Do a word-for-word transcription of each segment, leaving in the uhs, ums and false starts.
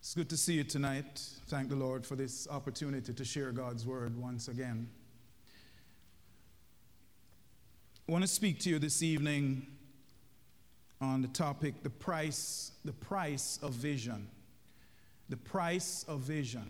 It's good to see you tonight. Thank the Lord for this opportunity to share God's word once again. I want to speak to you this evening on the topic, the price, the price of vision. The price of vision.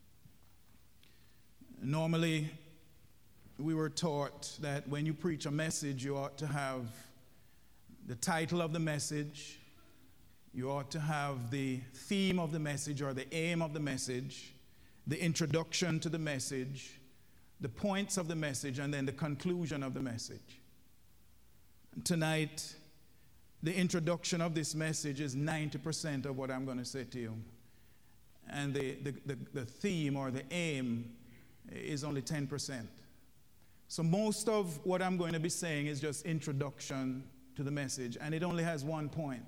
Normally, we were taught that when you preach a message, you ought to have the title of the message, you ought to have the theme of the message or the aim of the message, the introduction to the message, the points of the message, and then the conclusion of the message. Tonight, the introduction of this message is ninety percent of what I'm going to say to you. And the, the, the, the theme or the aim is only ten percent. So most of what I'm going to be saying is just introduction to the message, and it only has one point.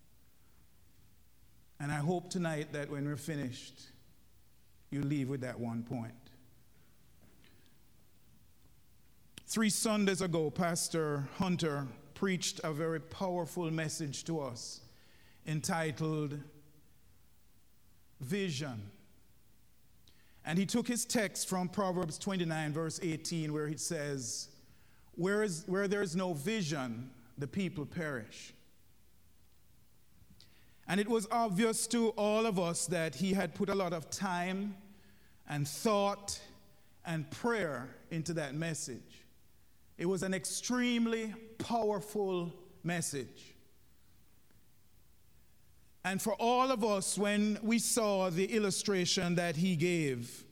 And I hope tonight that when we're finished, you leave with that one point. Three Sundays ago, Pastor Hunter preached a very powerful message to us entitled Vision. And he took his text from Proverbs twenty-nine, verse eighteen, where it says, where, is, where there is no vision, the people perish. And it was obvious to all of us that he had put a lot of time and thought and prayer into that message. It was an extremely powerful message. And for all of us, when we saw the illustration that he gave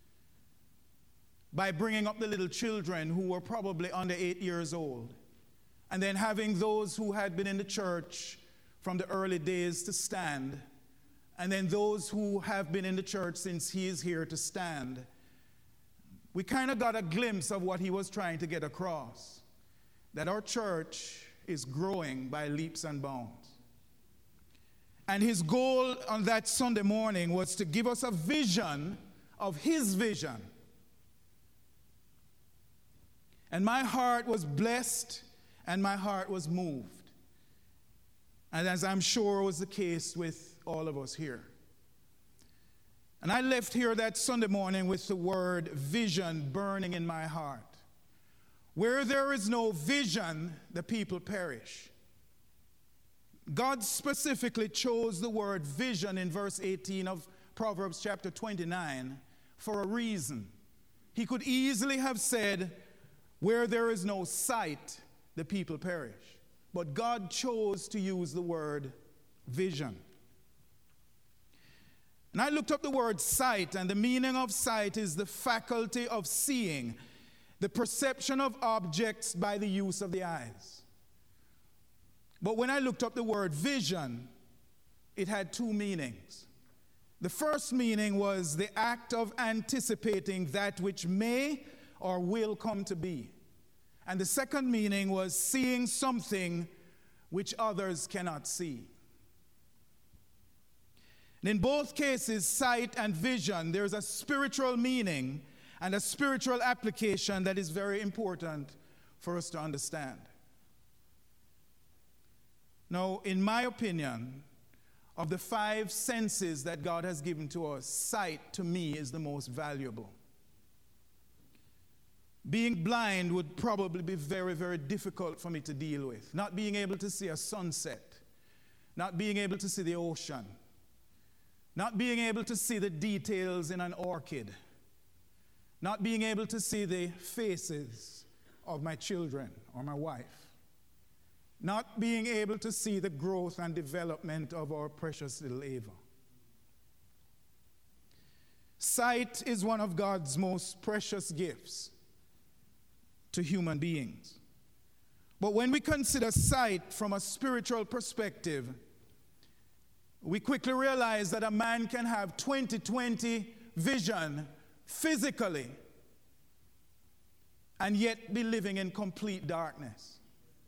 by bringing up the little children who were probably under eight years old, and then having those who had been in the church from the early days to stand, and then those who have been in the church since he is here to stand, we kind of got a glimpse of what he was trying to get across, that our church is growing by leaps and bounds. And his goal on that Sunday morning was to give us a vision of his vision. And my heart was blessed and my heart was moved. And as I'm sure was the case with all of us here. And I left here that Sunday morning with the word vision burning in my heart. Where there is no vision, the people perish. God specifically chose the word vision in verse eighteen of Proverbs chapter twenty-nine for a reason. He could easily have said, where there is no sight, the people perish. But God chose to use the word vision. And I looked up the word sight, and the meaning of sight is the faculty of seeing, the perception of objects by the use of the eyes. But when I looked up the word vision, it had two meanings. The first meaning was the act of anticipating that which may or will come to be. And the second meaning was seeing something which others cannot see. And in both cases, sight and vision, there's a spiritual meaning and a spiritual application that is very important for us to understand. Now, in my opinion, of the five senses that God has given to us, sight to me is the most valuable. Being blind would probably be very, very difficult for me to deal with. Not being able to see a sunset. Not being able to see the ocean. Not being able to see the details in an orchid. Not being able to see the faces of my children or my wife. Not being able to see the growth and development of our precious little Ava. Sight is one of God's most precious gifts to human beings. But when we consider sight from a spiritual perspective, we quickly realize that a man can have twenty twenty vision physically and yet be living in complete darkness.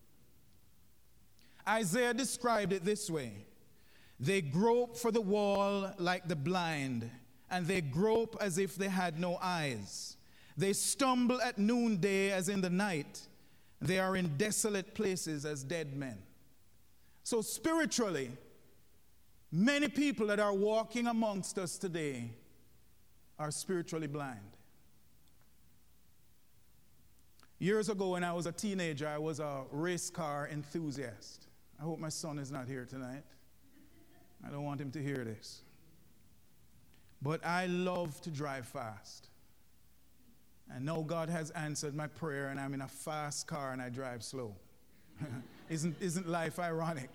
Isaiah described it this way: they grope for the wall like the blind, and they grope as if they had no eyes. They stumble at noonday as in the night. They are in desolate places as dead men. So spiritually, Many people that are walking amongst us today are spiritually blind. Years ago when I was a teenager, I was a race car enthusiast. I hope my son is not here tonight. I don't want him to hear this. But I love to drive fast. And now God has answered my prayer, and I'm in a fast car and I drive slow. isn't, isn't life ironic?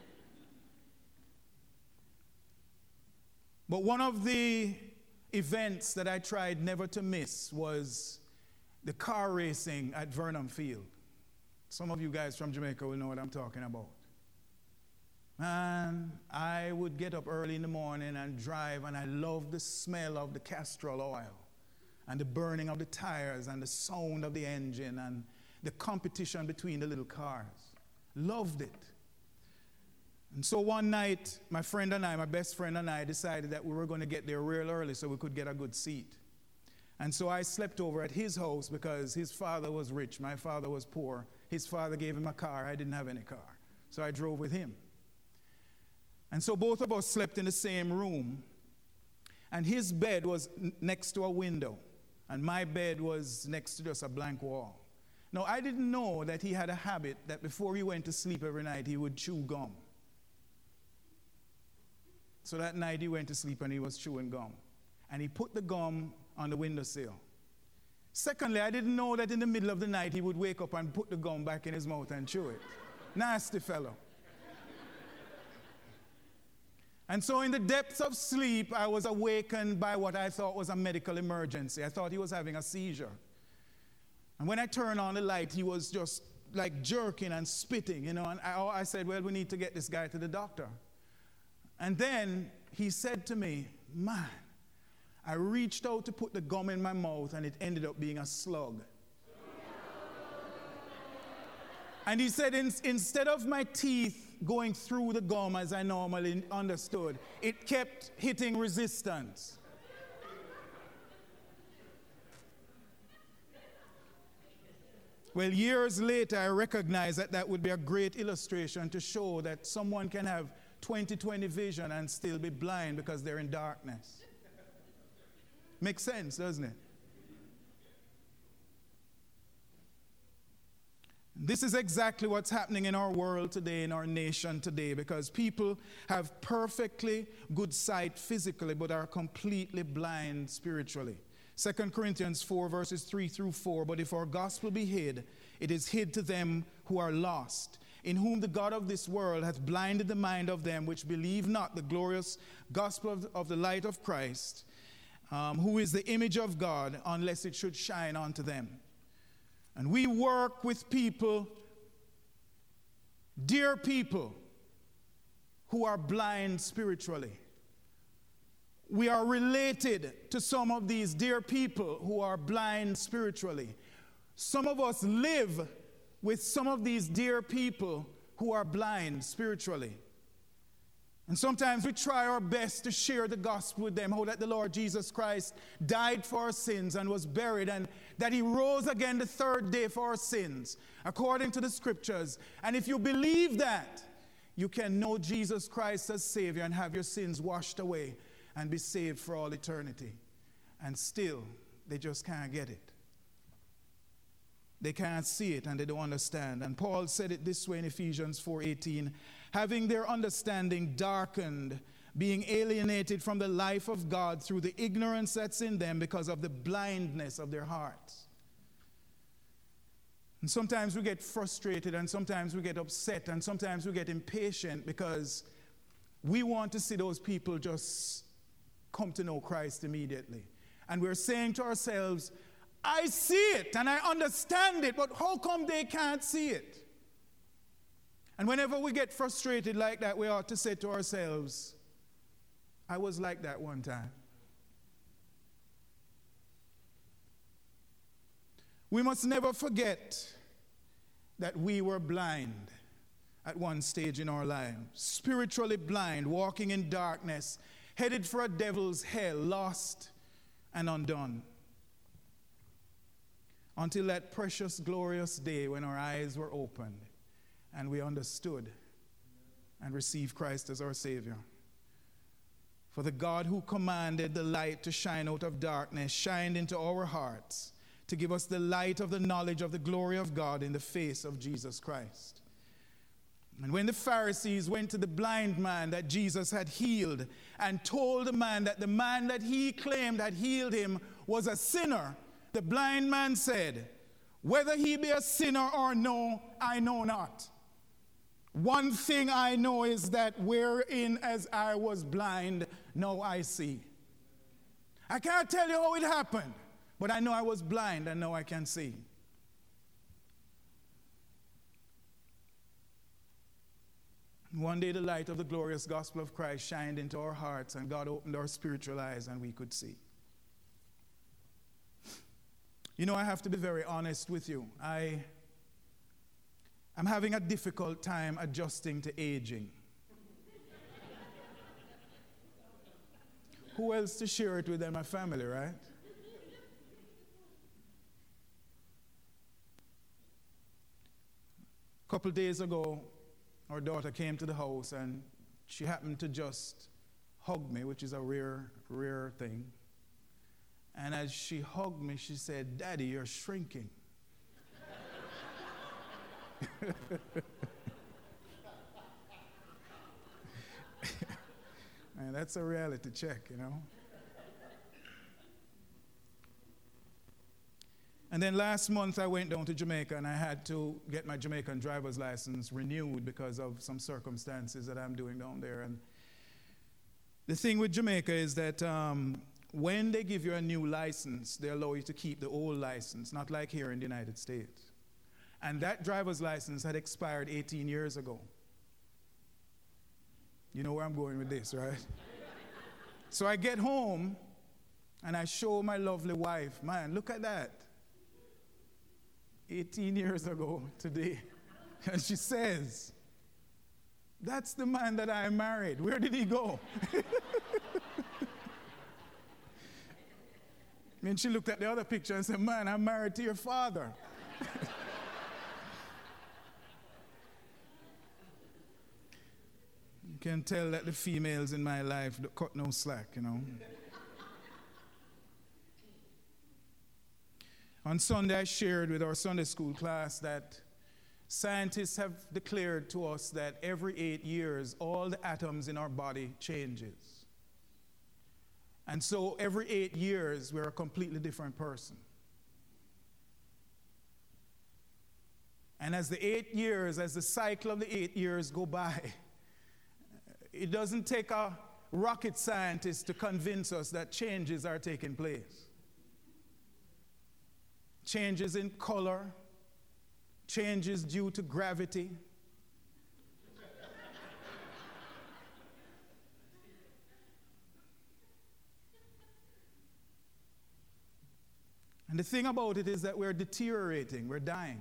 But one of the events that I tried never to miss was the car racing at Vernon Field. Some of you guys from Jamaica will know what I'm talking about. And I would get up early in the morning and drive, and I loved the smell of the Castrol oil and the burning of the tires and the sound of the engine and the competition between the little cars. Loved it. And so one night, my friend and I, my best friend and I, decided that we were going to get there real early so we could get a good seat. And so I slept over at his house because his father was rich, my father was poor. His father gave him a car, I didn't have any car. So I drove with him. And so both of us slept in the same room. And his bed was n- next to a window. And my bed was next to just a blank wall. Now, I didn't know that he had a habit that before he went to sleep every night, he would chew gum. So that night he went to sleep and he was chewing gum. And he put the gum on the windowsill. Secondly, I didn't know that in the middle of the night he would wake up and put the gum back in his mouth and chew it. Nasty fellow. And so in the depths of sleep, I was awakened by what I thought was a medical emergency. I thought he was having a seizure. And when I turned on the light, he was just like jerking and spitting, you know. And I, I said, well, we need to get this guy to the doctor. And then he said to me, man, I reached out to put the gum in my mouth, and it ended up being a slug. And he said, in, instead of my teeth going through the gum as I normally understood, it kept hitting resistance. Well, years later, I recognized that that would be a great illustration to show that someone can have twenty twenty vision and still be blind because they're in darkness. Makes sense, doesn't it? This is exactly what's happening in our world today, in our nation today, because people have perfectly good sight physically, but are completely blind spiritually. Second Corinthians four, verses three through four, but if our gospel be hid, it is hid to them who are lost, in whom the God of this world hath blinded the mind of them which believe not the glorious gospel of, of the light of Christ, um, who is the image of God, unless it should shine unto them. And we work with people, dear people, who are blind spiritually. We are related to some of these dear people who are blind spiritually. Some of us live with some of these dear people who are blind spiritually. And sometimes we try our best to share the gospel with them, how that the Lord Jesus Christ died for our sins and was buried, and that he rose again the third day for our sins, according to the scriptures. And if you believe that, you can know Jesus Christ as Savior and have your sins washed away and be saved for all eternity. And still, they just can't get it. They can't see it and they don't understand. And Paul said it this way in Ephesians four eighteen, having their understanding darkened, being alienated from the life of God through the ignorance that's in them because of the blindness of their hearts. And sometimes we get frustrated, and sometimes we get upset, and sometimes we get impatient because we want to see those people just come to know Christ immediately. And we're saying to ourselves, I see it and I understand it, but how come they can't see it? And whenever we get frustrated like that, we ought to say to ourselves, I was like that one time. We must never forget that we were blind at one stage in our lives, spiritually blind, walking in darkness, headed for a devil's hell, lost and undone. Until that precious, glorious day when our eyes were opened and we understood and received Christ as our Savior. For the God who commanded the light to shine out of darkness shined into our hearts to give us the light of the knowledge of the glory of God in the face of Jesus Christ. And when the Pharisees went to the blind man that Jesus had healed and told the man that the man that he claimed had healed him was a sinner, the blind man said, "Whether he be a sinner or no, I know not. One thing I know is that wherein as I was blind, now I see." I can't tell you how it happened, but I know I was blind and now I can see. One day the light of the glorious gospel of Christ shined into our hearts and God opened our spiritual eyes and we could see. You know, I have to be very honest with you. I, I'm having a difficult time adjusting to aging. Who else to share it with than my family, right? A couple days ago, our daughter came to the house and she happened to just hug me, which is a rare, rare thing. And as she hugged me, she said, "Daddy, you're shrinking." Man, that's a reality check, you know. And then last month I went down to Jamaica and I had to get my Jamaican driver's license renewed because of some circumstances that I'm doing down there. And the thing with Jamaica is that um, when they give you a new license, they allow you to keep the old license, not like here in the United States. And that driver's license had expired eighteen years ago. You know where I'm going with this, right? So I get home and I show my lovely wife, "Man, look at that. eighteen years ago today." And she says, "That's the man that I married. Where did he go?" And she looked at the other picture and said, "Man, I'm married to your father." You can tell that the females in my life cut no slack, you know. On Sunday, I shared with our Sunday school class that scientists have declared to us that every eight years, all the atoms in our body changes. And so every eight years, we're a completely different person. And as the eight years, as the cycle of the eight years go by, it doesn't take a rocket scientist to convince us that changes are taking place. Changes in color, changes due to gravity. And the thing about it is that we're deteriorating, we're dying.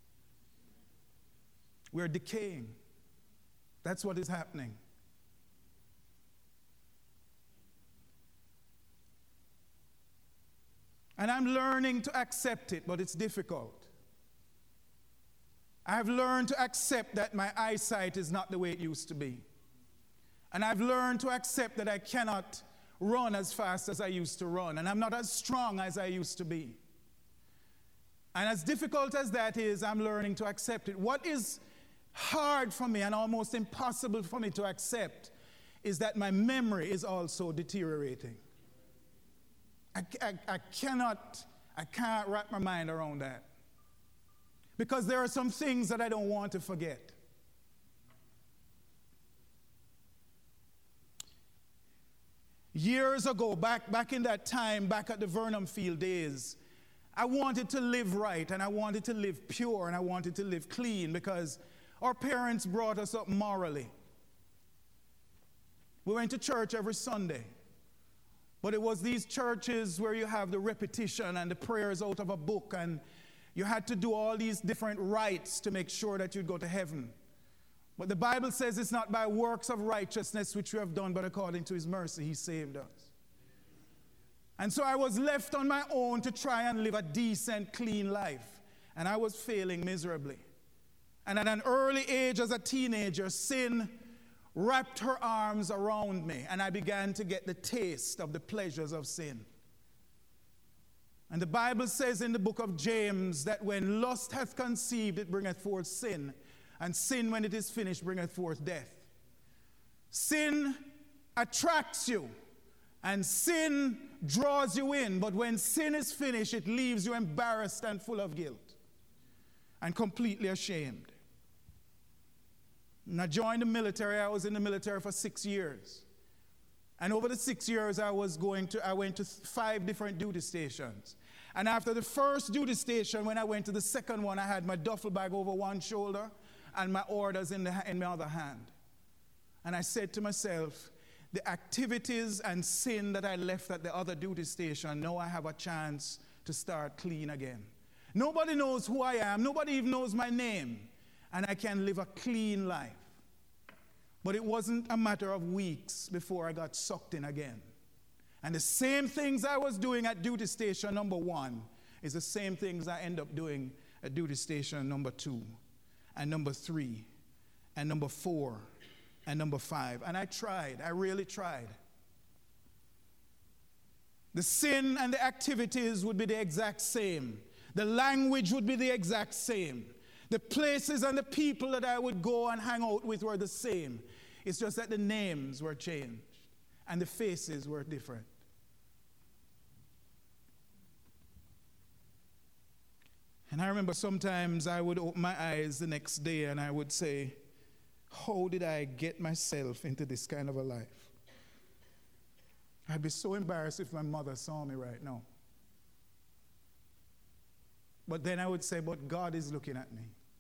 We're decaying. That's what is happening. And I'm learning to accept it, but it's difficult. I have learned to accept that my eyesight is not the way it used to be. And I've learned to accept that I cannot run as fast as I used to run, and I'm not as strong as I used to be. And as difficult as that is, I'm learning to accept it. What is hard for me and almost impossible for me to accept is that my memory is also deteriorating. I, I, I cannot, I can't wrap my mind around that. Because there are some things that I don't want to forget. Years ago, back, back in that time, back at the Vernon Field days, I wanted to live right, and I wanted to live pure, and I wanted to live clean, because our parents brought us up morally. We went to church every Sunday. But it was these churches where you have the repetition and the prayers out of a book, and you had to do all these different rites to make sure that you'd go to heaven. But the Bible says it's not by works of righteousness which we have done, but according to his mercy, he saved us. And so I was left on my own to try and live a decent, clean life. And I was failing miserably. And at an early age as a teenager, sin wrapped her arms around me, and I began to get the taste of the pleasures of sin. And the Bible says in the book of James that when lust hath conceived, it bringeth forth sin, and sin, when it is finished, bringeth forth death. Sin attracts you, and sin draws you in, but when sin is finished, it leaves you embarrassed and full of guilt and completely ashamed. When I joined the military, I was in the military for six years. And over the six years, I was going to, I went to five different duty stations. And after the first duty station, when I went to the second one, I had my duffel bag over one shoulder and my orders in, the, in my other hand. And I said to myself, the activities and sin that I left at the other duty station, now I have a chance to start clean again. Nobody knows who I am. Nobody even knows my name. And I can live a clean life. But it wasn't a matter of weeks before I got sucked in again. And the same things I was doing at duty station number one is the same things I end up doing at duty station number two, and number three, and number four, and number five. And I tried. I really tried. The sin and the activities would be the exact same. The language would be the exact same. The places and the people that I would go and hang out with were the same. It's just that the names were changed and the faces were different. And I remember sometimes I would open my eyes the next day and I would say, how did I get myself into this kind of a life? I'd be so embarrassed if my mother saw me right now. But then I would say, but God is looking at me.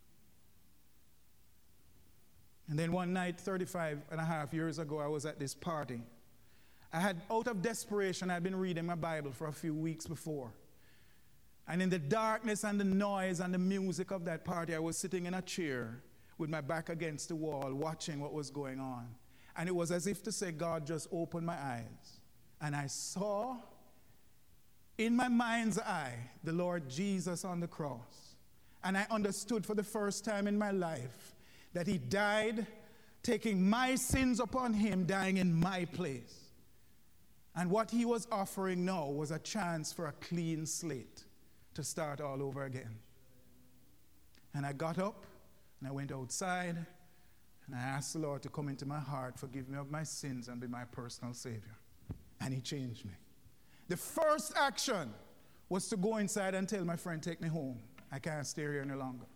And then one night, thirty-five and a half years ago, I was at this party. I had, out of desperation, I'd been reading my Bible for a few weeks before. And in the darkness and the noise and the music of that party, I was sitting in a chair with my back against the wall, watching what was going on. And it was as if to say, God just opened my eyes. And I saw in my mind's eye the Lord Jesus on the cross. And I understood for the first time in my life that he died, taking my sins upon him, dying in my place. And what he was offering now was a chance for a clean slate to start all over again. And I got up and I went outside and I asked the Lord to come into my heart, forgive me of my sins, and be my personal Savior. And he changed me. The first action was to go inside and tell my friend, take me home. I can't stay here any longer.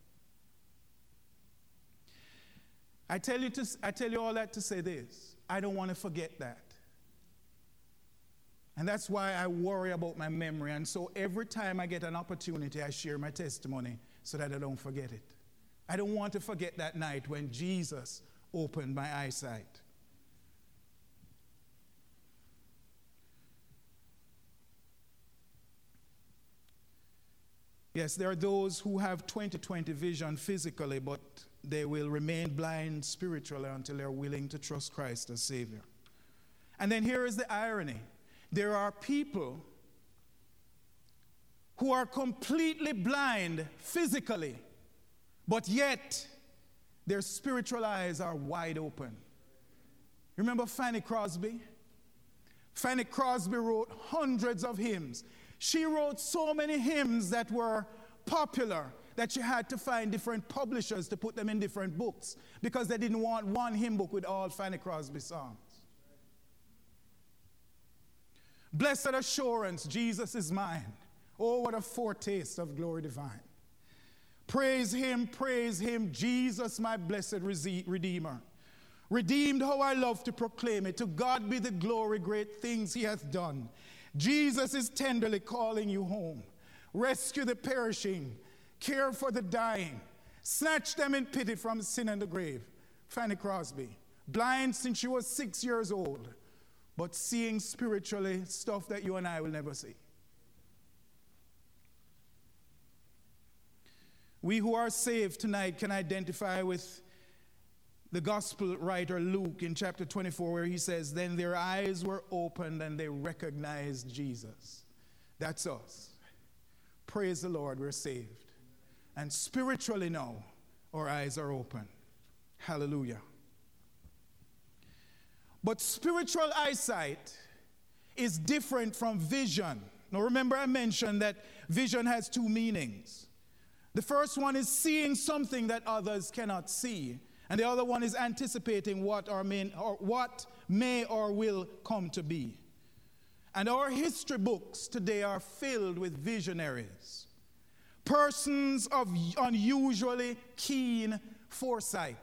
I tell you to, I tell you all that to say this. I don't want to forget that. And that's why I worry about my memory. And so every time I get an opportunity, I share my testimony so that I don't forget it. I don't want to forget that night when Jesus opened my eyesight. Yes, there are those who have twenty twenty vision physically, but they will remain blind spiritually until they're willing to trust Christ as Savior. And then here is the irony. There are people who are completely blind physically, but yet their spiritual eyes are wide open. Remember Fanny Crosby? Fanny Crosby wrote hundreds of hymns. She wrote so many hymns that were popular that she had to find different publishers to put them in different books because they didn't want one hymn book with all Fanny Crosby songs. Blessed assurance, Jesus is mine. Oh, what a foretaste of glory divine. Praise him, praise him, Jesus, my blessed Redeemer. Redeemed, how I love to proclaim it. To God be the glory, great things he hath done. Jesus is tenderly calling you home. Rescue the perishing. Care for the dying. Snatch them in pity from sin and the grave. Fanny Crosby, blind since she was six years old, but seeing spiritually stuff that you and I will never see. We who are saved tonight can identify with the gospel writer Luke in chapter twenty-four, where he says, then their eyes were opened and they recognized Jesus. That's us. Praise the Lord, we're saved. And spiritually now, our eyes are open. Hallelujah. But spiritual eyesight is different from vision. Now remember I mentioned that vision has two meanings. The first one is seeing something that others cannot see. And the other one is anticipating what, or may, or what may or will come to be. And our history books today are filled with visionaries. Persons of unusually keen foresight.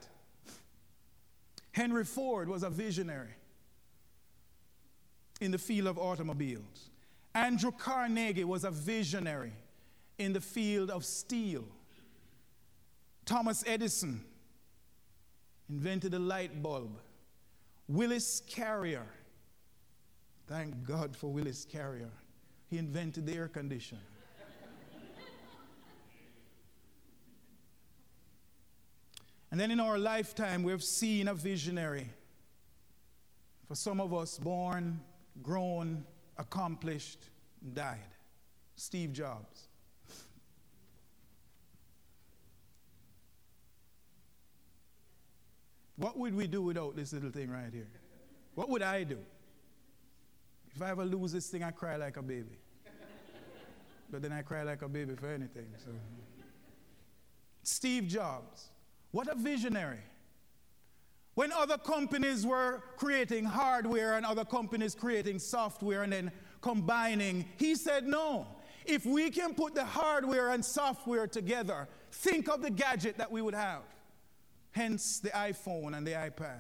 Henry Ford was a visionary in the field of automobiles. Andrew Carnegie was a visionary in the field of steel. Thomas Edison invented the light bulb. Willis Carrier, thank God for Willis Carrier, he invented the air conditioner. And then in our lifetime, we've seen a visionary. For some of us, born, grown, accomplished, died. Steve Jobs. What would we do without this little thing right here? What would I do? If I ever lose this thing, I cry like a baby. But then I cry like a baby for anything. So. Steve Jobs. What a visionary. When other companies were creating hardware and other companies creating software and then combining, he said, no, if we can put the hardware and software together, think of the gadget that we would have. Hence the iPhone and the iPad.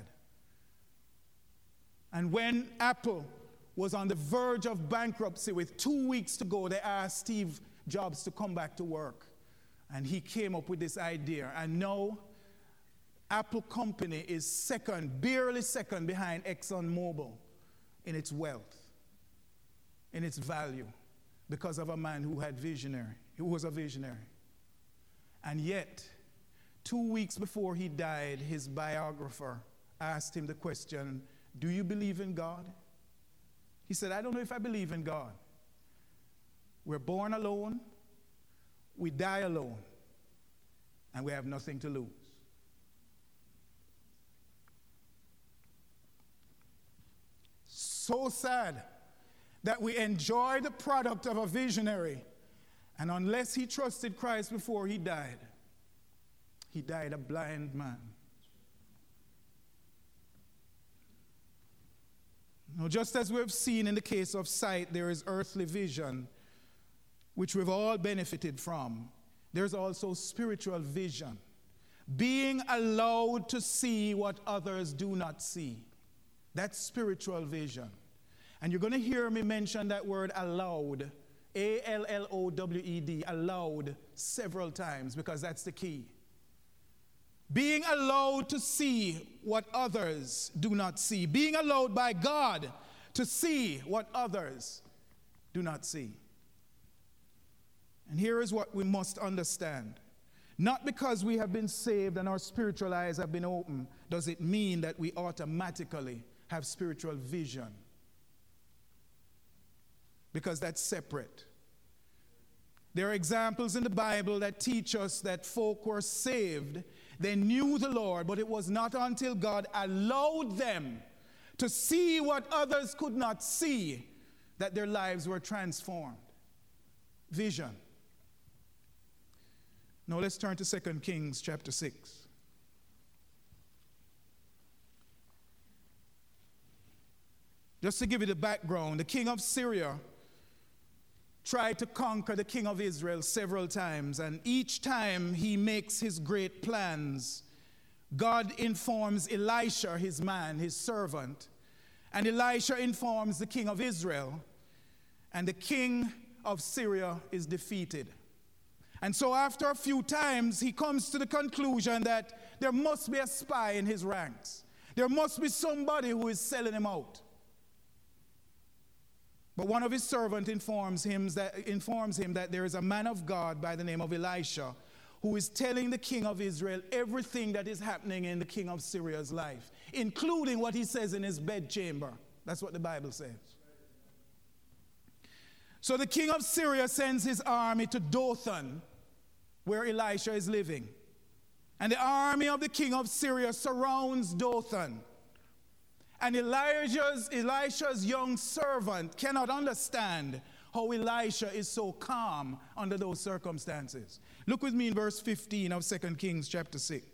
And when Apple was on the verge of bankruptcy with two weeks to go, they asked Steve Jobs to come back to work. And he came up with this idea. And now, Apple company is second, barely second behind ExxonMobil in its wealth, in its value, because of a man who had visionary, who was a visionary. And yet, two weeks before he died, his biographer asked him the question, do you believe in God? He said, I don't know if I believe in God. We're born alone, we die alone, and we have nothing to lose. So sad that we enjoy the product of a visionary, and unless he trusted Christ before he died, he died a blind man. Now, just as we've seen in the case of sight, there is earthly vision, which we've all benefited from. There's also spiritual vision, being allowed to see what others do not see. That's spiritual vision. And you're going to hear me mention that word allowed, A L L O W E D, allowed, several times, because that's the key. Being allowed to see what others do not see. Being allowed by God to see what others do not see. And here is what we must understand. Not because we have been saved and our spiritual eyes have been opened, does it mean that we automatically have spiritual vision. Because that's separate. There are examples in the Bible that teach us that folk were saved. They knew the Lord, but it was not until God allowed them to see what others could not see that their lives were transformed. Vision. Now let's turn to Second Kings chapter six. Just to give you the background, the king of Syria tried to conquer the king of Israel several times, and each time he makes his great plans, God informs Elisha, his man, his servant, and Elisha informs the king of Israel, and the king of Syria is defeated. And so after a few times, he comes to the conclusion that there must be a spy in his ranks. There must be somebody who is selling him out. But one of his servants informs him that, informs him that there is a man of God by the name of Elisha who is telling the king of Israel everything that is happening in the king of Syria's life, including what he says in his bedchamber. That's what the Bible says. So the king of Syria sends his army to Dothan, where Elisha is living. And the army of the king of Syria surrounds Dothan. And Elijah's, Elisha's young servant cannot understand how Elisha is so calm under those circumstances. Look with me in verse fifteen of Second Kings chapter six.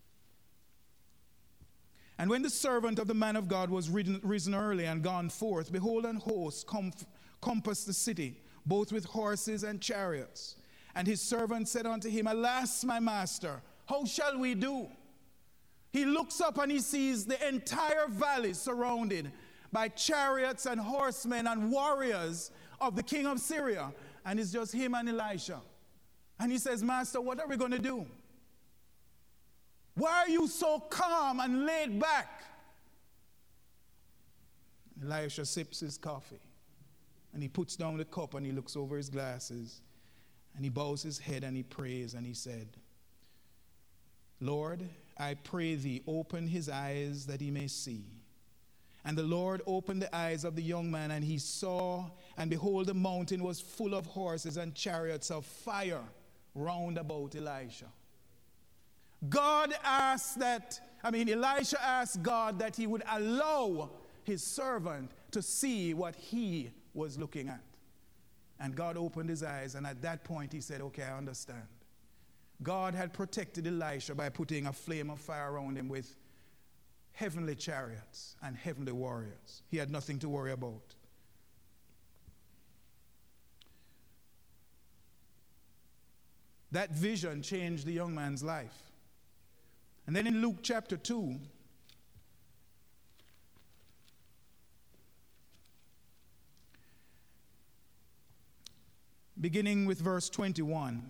And when the servant of the man of God was risen, risen early and gone forth, behold, an host com- compassed the city, both with horses and chariots. And his servant said unto him, Alas, my master, how shall we do? He looks up and he sees the entire valley surrounded by chariots and horsemen and warriors of the king of Syria. And it's just him and Elisha. And he says, Master, what are we going to do? Why are you so calm and laid back? Elisha sips his coffee. And he puts down the cup and he looks over his glasses. And he bows his head and he prays and he said, Lord, I pray thee, open his eyes that he may see. And the Lord opened the eyes of the young man, and he saw, and behold, the mountain was full of horses and chariots of fire round about Elisha. God asked that, I mean, Elisha asked God that he would allow his servant to see what he was looking at. And God opened his eyes, and at that point he said, okay, I understand. God had protected Elisha by putting a flame of fire around him with heavenly chariots and heavenly warriors. He had nothing to worry about. That vision changed the young man's life. And then in Luke chapter two, beginning with verse twenty-one,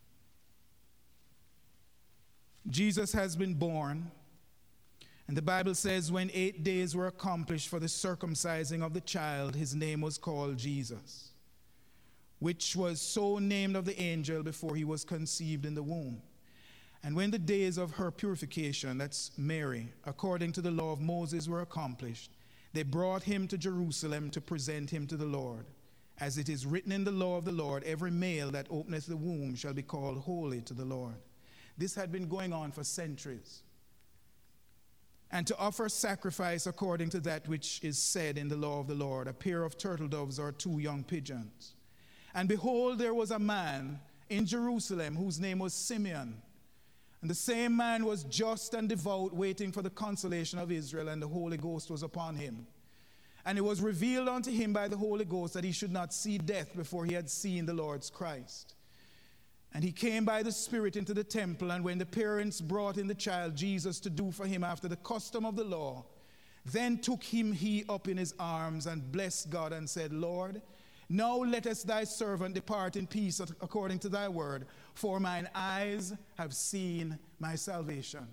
Jesus has been born, and the Bible says when eight days were accomplished for the circumcising of the child, his name was called Jesus, which was so named of the angel before he was conceived in the womb. And when the days of her purification, that's Mary, according to the law of Moses were accomplished, they brought him to Jerusalem to present him to the Lord. As it is written in the law of the Lord, every male that openeth the womb shall be called holy to the Lord. This had been going on for centuries. And to offer sacrifice according to that which is said in the law of the Lord, a pair of turtle doves or two young pigeons. And behold, there was a man in Jerusalem whose name was Simeon. And the same man was just and devout, waiting for the consolation of Israel, and the Holy Ghost was upon him. And it was revealed unto him by the Holy Ghost that he should not see death before he had seen the Lord's Christ. And he came by the Spirit into the temple, and when the parents brought in the child Jesus to do for him after the custom of the law, then took him he up in his arms and blessed God and said, Lord, now lettest thy servant depart in peace according to thy word, for mine eyes have seen my salvation.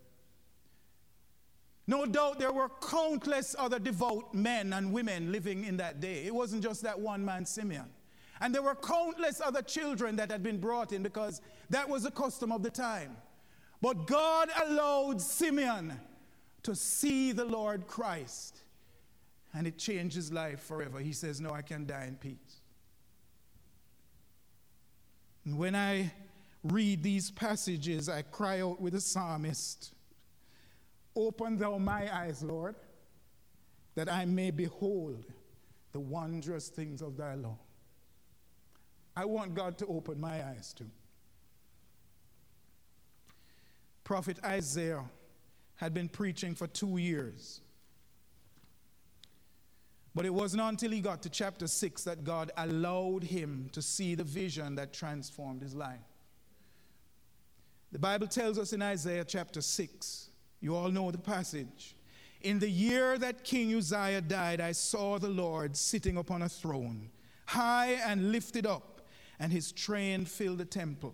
No doubt there were countless other devout men and women living in that day. It wasn't just that one man, Simeon. And there were countless other children that had been brought in because that was the custom of the time. But God allowed Simeon to see the Lord Christ. And it changed his life forever. He says, no, I can die in peace. And when I read these passages, I cry out with the psalmist, open thou my eyes, Lord, that I may behold the wondrous things of thy law. I want God to open my eyes too. Prophet Isaiah had been preaching for two years. But it wasn't until he got to chapter six that God allowed him to see the vision that transformed his life. The Bible tells us in Isaiah chapter six, you all know the passage. In the year that King Uzziah died, I saw the Lord sitting upon a throne, high and lifted up, and his train filled the temple.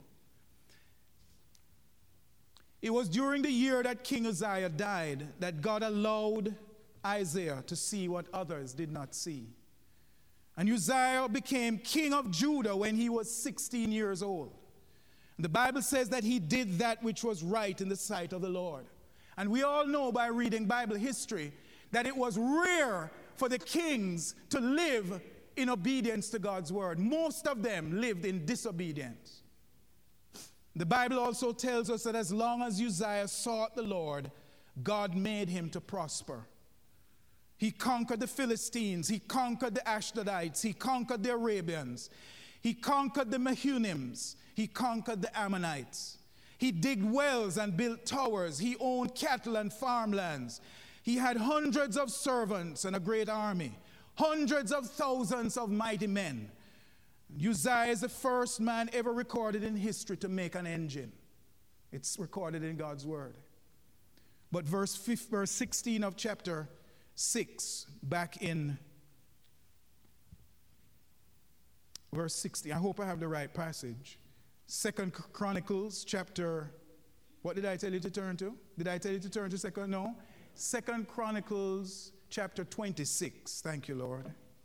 It was during the year that King Uzziah died that God allowed Isaiah to see what others did not see. And Uzziah became king of Judah when he was sixteen years old. And the Bible says that he did that which was right in the sight of the Lord. And we all know by reading Bible history that it was rare for the kings to live in obedience to God's word. Most of them lived in disobedience. The Bible also tells us that as long as Uzziah sought the Lord, God made him to prosper. He conquered the Philistines. He conquered the Ashdodites. He conquered the Arabians. He conquered the Mehunims. He conquered the Ammonites. He digged wells and built towers. He owned cattle and farmlands. He had hundreds of servants and a great army, hundreds of thousands of mighty men. Uzziah is the first man ever recorded in history to make an engine. It's recorded in God's word. But verse fifteen, verse sixteen of chapter six, back in verse sixteen. I hope I have the right passage. Second Chronicles chapter, what did I tell you to turn to? Did I tell you to turn to second? No. Second Chronicles chapter twenty-six. Thank you, Lord.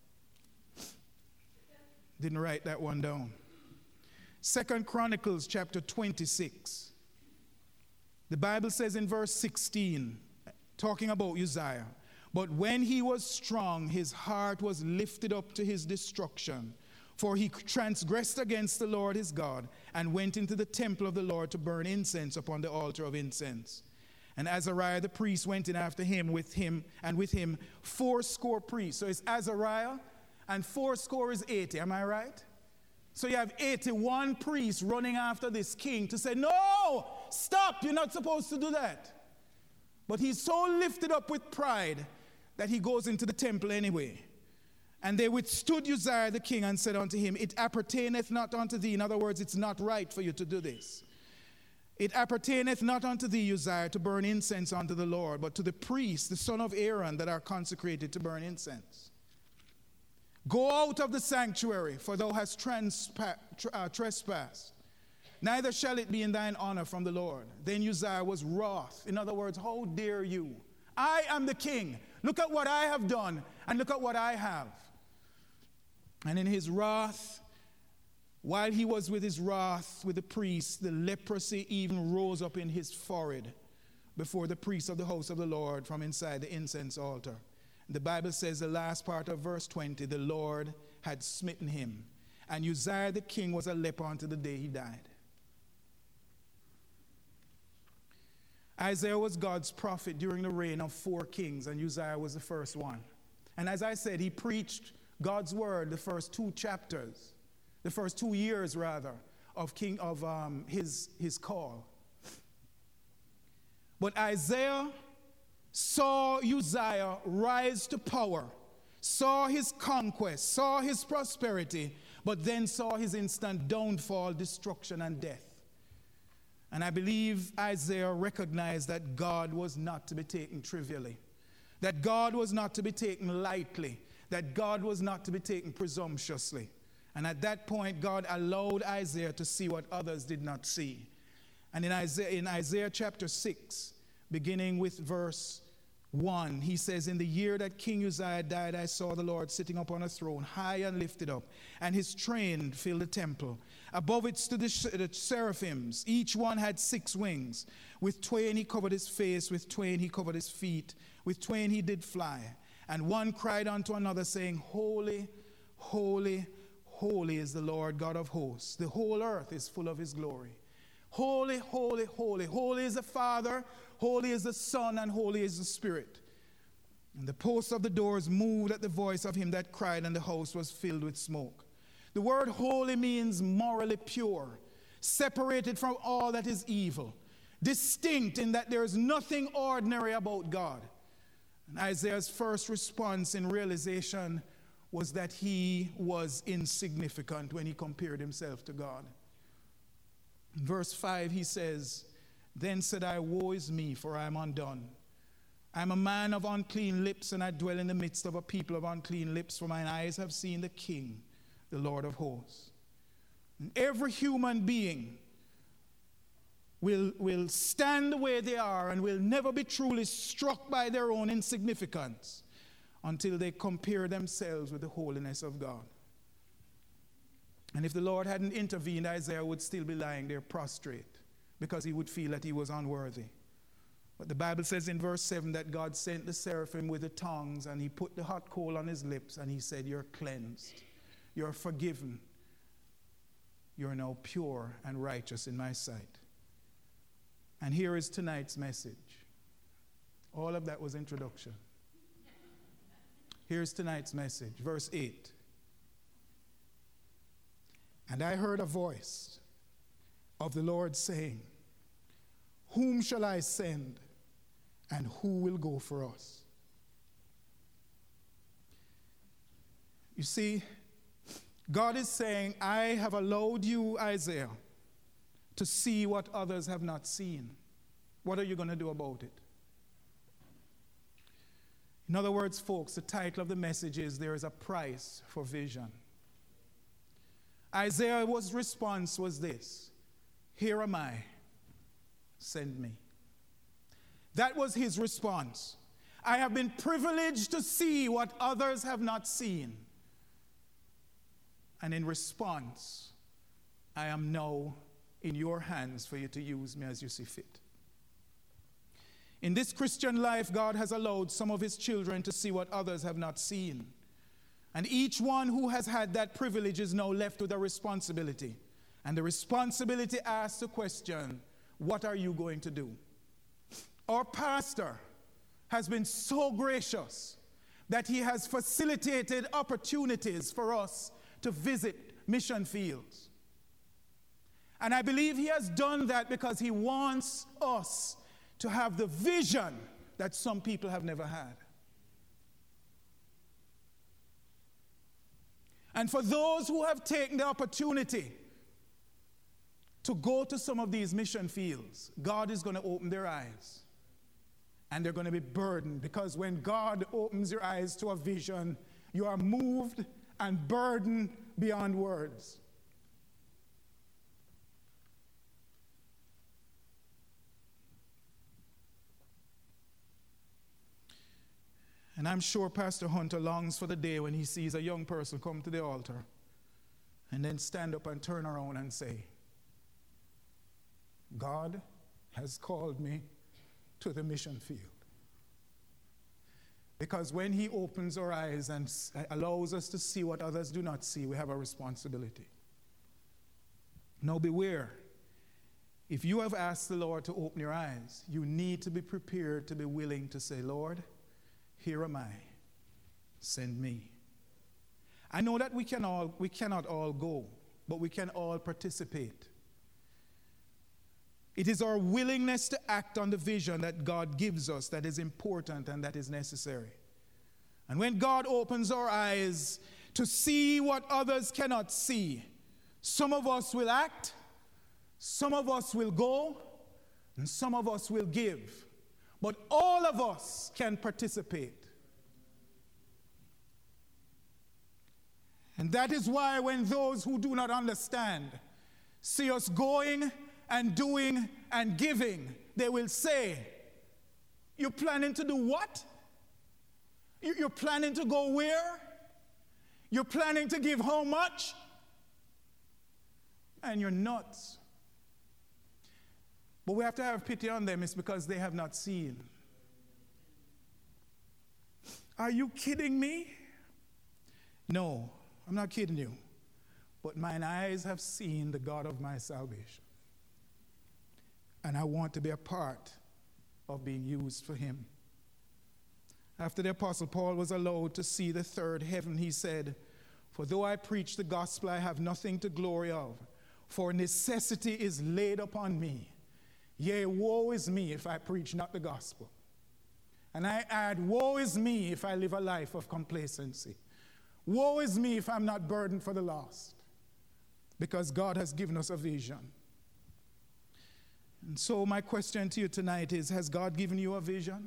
Didn't write that one down. Second Chronicles chapter twenty-six. The Bible says in verse sixteen, talking about Uzziah, but when he was strong, his heart was lifted up to his destruction. For he transgressed against the Lord his God, and went into the temple of the Lord to burn incense upon the altar of incense. And Azariah the priest went in after him with him, and with him fourscore priests. So it's Azariah, and fourscore is eighty, am I right? So you have eighty-one priests running after this king to say, no, stop, you're not supposed to do that. But he's so lifted up with pride that he goes into the temple anyway. And they withstood Uzziah the king and said unto him, it appertaineth not unto thee. In other words, it's not right for you to do this. It appertaineth not unto thee, Uzziah, to burn incense unto the Lord, but to the priests, the son of Aaron, that are consecrated to burn incense. Go out of the sanctuary, for thou hast transpa- uh, trespassed. Neither shall it be in thine honor from the Lord. Then Uzziah was wroth. In other words, how dare you? I am the king. Look at what I have done, and look at what I have. And in his wrath, while he was with his wrath with the priests, the leprosy even rose up in his forehead before the priests of the house of the Lord from inside the incense altar. The Bible says, the last part of verse twenty, the Lord had smitten him. And Uzziah the king was a leper until the day he died. Isaiah was God's prophet during the reign of four kings, and Uzziah was the first one. And as I said, he preached God's word the first two chapters, the first two years rather, of king of um, his, his call. But Isaiah saw Uzziah rise to power, saw his conquest, saw his prosperity, but then saw his instant downfall, destruction, and death. And I believe Isaiah recognized that God was not to be taken trivially, that God was not to be taken lightly, that God was not to be taken presumptuously. And at that point, God allowed Isaiah to see what others did not see. And in Isaiah, in Isaiah chapter six, beginning with verse one, he says, in the year that King Uzziah died, I saw the Lord sitting upon a throne, high and lifted up, and his train filled the temple. Above it stood the, sh- the seraphims. Each one had six wings. With twain he covered his face, with twain he covered his feet, with twain he did fly. And one cried unto another, saying, Holy, holy, holy is the Lord God of hosts. The whole earth is full of his glory. Holy, holy, holy. Holy is the Father, holy is the Son, and holy is the Spirit. And the posts of the doors moved at the voice of him that cried, and the house was filled with smoke. The word holy means morally pure, separated from all that is evil, distinct in that there is nothing ordinary about God. And Isaiah's first response in realization was that he was insignificant when he compared himself to God. In verse five, he says, Then said I, woe is me, for I am undone. I am a man of unclean lips, and I dwell in the midst of a people of unclean lips, for mine eyes have seen the King, the Lord of hosts. And every human being will, will stand the way they are and will never be truly struck by their own insignificance until they compare themselves with the holiness of God. And if the Lord hadn't intervened, Isaiah would still be lying there prostrate because he would feel that he was unworthy. But the Bible says in verse seven that God sent the seraphim with the tongues, and he put the hot coal on his lips, and he said, You're cleansed. You're forgiven. You're now pure and righteous in my sight. And here is tonight's message. All of that was introduction. Here's tonight's message, verse eight. And I heard a voice of the Lord saying, whom shall I send, and who will go for us? You see, God is saying, I have allowed you, Isaiah, to see what others have not seen. What are you going to do about it? In other words, folks, the title of the message is There is a Price for Vision. Isaiah's response was this: here am I, send me. That was his response. I have been privileged to see what others have not seen. And in response, I am now in your hands for you to use me as you see fit. In this Christian life, God has allowed some of his children to see what others have not seen. And each one who has had that privilege is now left with a responsibility. And the responsibility asks the question, what are you going to do? Our pastor has been so gracious that he has facilitated opportunities for us to visit mission fields. And I believe he has done that because he wants us to have the vision that some people have never had. And for those who have taken the opportunity to go to some of these mission fields, God is going to open their eyes. And they're going to be burdened, because when God opens your eyes to a vision, you are moved and burdened beyond words. And I'm sure Pastor Hunter longs for the day when he sees a young person come to the altar and then stand up and turn around and say, God has called me to the mission field. Because when he opens our eyes and allows us to see what others do not see, we have a responsibility. Now beware. If you have asked the Lord to open your eyes, you need to be prepared to be willing to say, Lord, here am I, send me. I know that we can all, we cannot all go, but we can all participate. It is our willingness to act on the vision that God gives us that is important and that is necessary. And when God opens our eyes to see what others cannot see, some of us will act, some of us will go, and some of us will give. But all of us can participate. And that is why when those who do not understand see us going and doing and giving, they will say, you're planning to do what? You're planning to go where? You're planning to give how much? And you're nuts. But we have to have pity on them. It's because they have not seen. Are you kidding me? No, I'm not kidding you. But mine eyes have seen the God of my salvation. And I want to be a part of being used for him. After the Apostle Paul was allowed to see the third heaven, he said, for though I preach the gospel, I have nothing to glory of, for necessity is laid upon me. Yea, woe is me if I preach not the gospel. And I add, woe is me if I live a life of complacency. Woe is me if I'm not burdened for the lost. Because God has given us a vision. And so my question to you tonight is, has God given you a vision?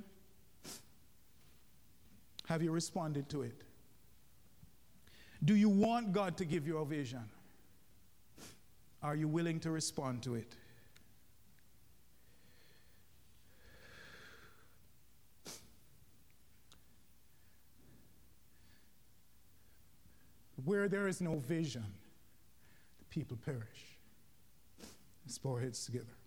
Have you responded to it? Do you want God to give you a vision? Are you willing to respond to it? Where there is no vision, the people perish. Let's bow our heads together.